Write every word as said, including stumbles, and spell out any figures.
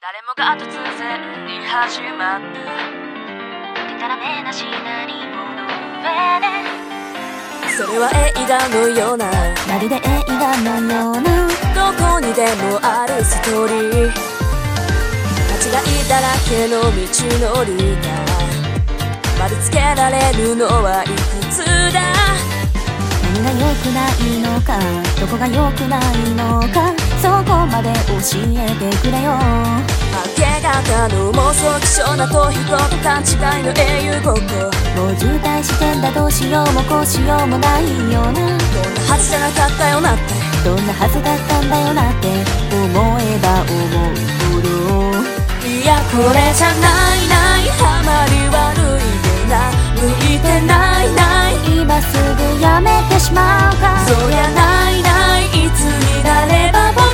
誰もが突然に始まったでたらめなシナリオの上で、それは映画のような、 まるで映画のような、 どこにでもあるストーリー、間違いだらけの道のりが丸つけられるのはいくつだ。 何が良くないのか、どこが良くないのか、そこまで教えてくれよ。 明け方の妄想気象なと人と勘違いの英雄ごっこ、 もう渋滞してんだ、どうしようもこうしようもないよな。 どんなはずじゃなかったよなって、 どんなはずだったんだよなって思えば思うほど、 いやこれじゃないない、ハマり悪いよな、向いてないない、 今すぐやめてしまうか。 そりゃないない、いつになれば僕